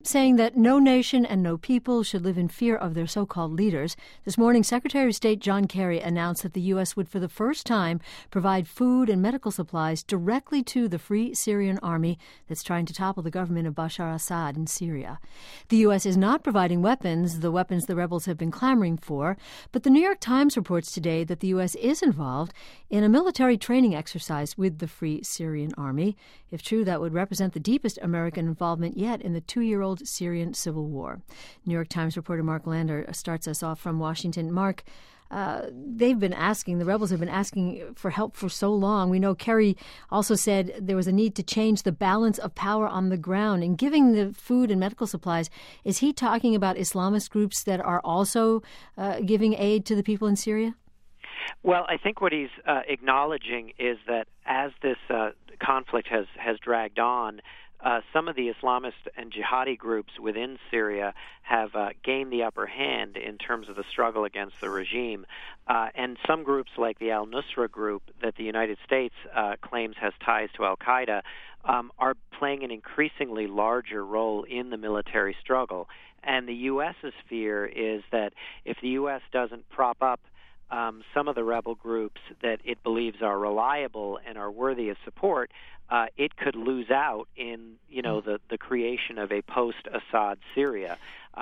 saying that no nation and no people should live in fear of their so-called leaders. This morning, Secretary of State John Kerry announced that the U.S. would for the first time provide food and medical supplies directly to the Free Syrian Army that's trying to topple the government of Bashar Assad in Syria. The U.S. is not providing weapons, the weapons the rebels have been clamoring for, but the New York Times reports today that the U.S. is involved in a military training exercise with the Free Syrian Army. If true, that would represent the deepest American involvement yet in the 2-year-old Syrian civil war. New York Times reporter Mark Lander starts us off from Washington. Mark, the rebels have been asking for help for so long. We know Kerry also said there was a need to change the balance of power on the ground in giving the food and medical supplies. Is he talking about Islamist groups that are also giving aid to the people in Syria? Well, I think what he's acknowledging is that as this conflict has dragged on, some of the Islamist and jihadi groups within Syria have gained the upper hand in terms of the struggle against the regime. And some groups like the al-Nusra group that the United States claims has ties to al-Qaeda are playing an increasingly larger role in the military struggle. And the U.S.'s fear is that if the U.S. doesn't prop up some of the rebel groups that it believes are reliable and are worthy of support, it could lose out in, the creation of a post-Assad Syria.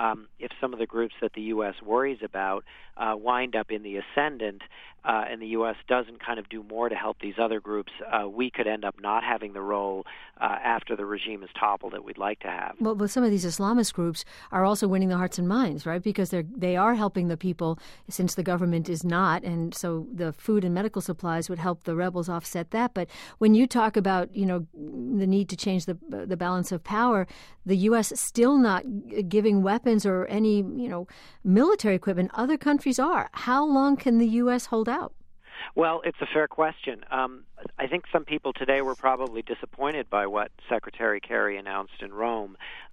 If some of the groups that the U.S. worries about wind up in the ascendant and the U.S. doesn't kind of do more to help these other groups, we could end up not having the role after the regime is toppled that we'd like to have. Well, but some of these Islamist groups are also winning the hearts and minds, right? Because they are helping the people since the government is not, and so the food and medical supplies would help the rebels offset that. But when you talk about, the need to change the balance of power, the U.S. still not giving weapons or any, military equipment. Other countries are. How long can the U.S. hold out? Well, it's a fair question. I think some people today were probably disappointed by what Secretary Kerry announced in Rome,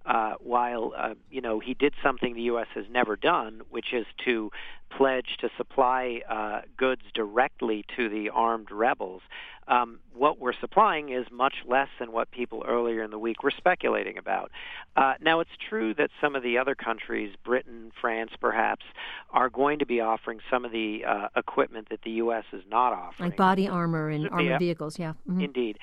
while, he did something the U.S. has never done, which is to pledge to supply goods directly to the armed rebels. What we're supplying is much less than what people earlier in the week were speculating about. Now, it's true that some of the other countries, Britain, France perhaps, are going to be offering some of the equipment that the U.S. is not offering. Like body armor and armored vehicles, yeah. Mm-hmm. Indeed.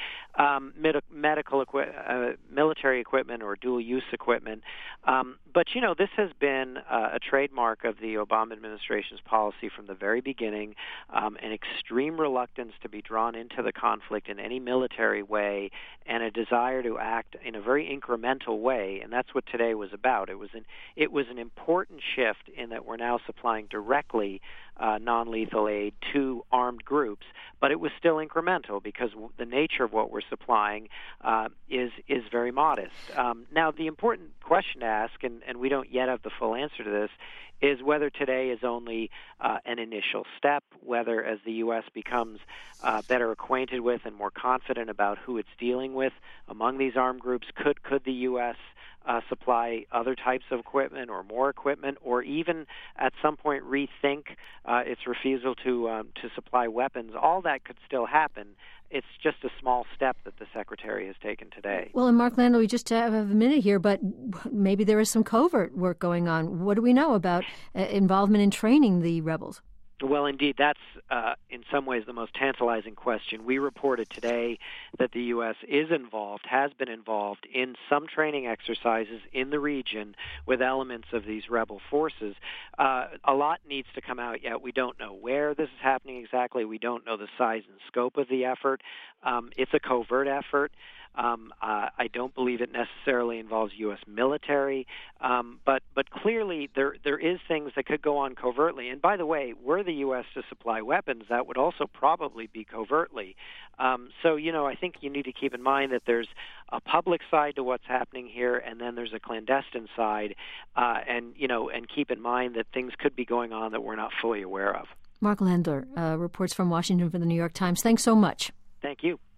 Military equipment or dual-use equipment. But, this has been a trademark of the Obama administration's policy from the very beginning, an extreme reluctance to be drawn into the conflict in any military way and a desire to act in a very incremental way, and that's what today was about. It was an important shift in that we're now supplying directly non-lethal aid to armed groups, but it was still incremental because the nature of what we're supplying is very modest. Now, the important question to ask, and we don't yet have the full answer to this, is whether today is only an initial step, whether as the U.S. becomes better acquainted with and more confident about who it's dealing with among these armed groups, could the U.S. Supply other types of equipment or more equipment, or even at some point rethink its refusal to supply weapons. All that could still happen. It's just a small step that the Secretary has taken today. Well, and Mark Lander, we just have a minute here, but maybe there is some covert work going on. What do we know about involvement in training the rebels? Well, indeed, that's in some ways the most tantalizing question. We reported today that the U.S. has been involved in some training exercises in the region with elements of these rebel forces. A lot needs to come out yet. We don't know where this is happening exactly. We don't know the size and scope of the effort. It's a covert effort. I don't believe it necessarily involves U.S. military, but clearly there is things that could go on covertly. And by the way, were the U.S. to supply weapons, that would also probably be covertly. So, I think you need to keep in mind that there's a public side to what's happening here, and then there's a clandestine side, and keep in mind that things could be going on that we're not fully aware of. Mark Lander reports from Washington for the New York Times. Thanks so much. Thank you.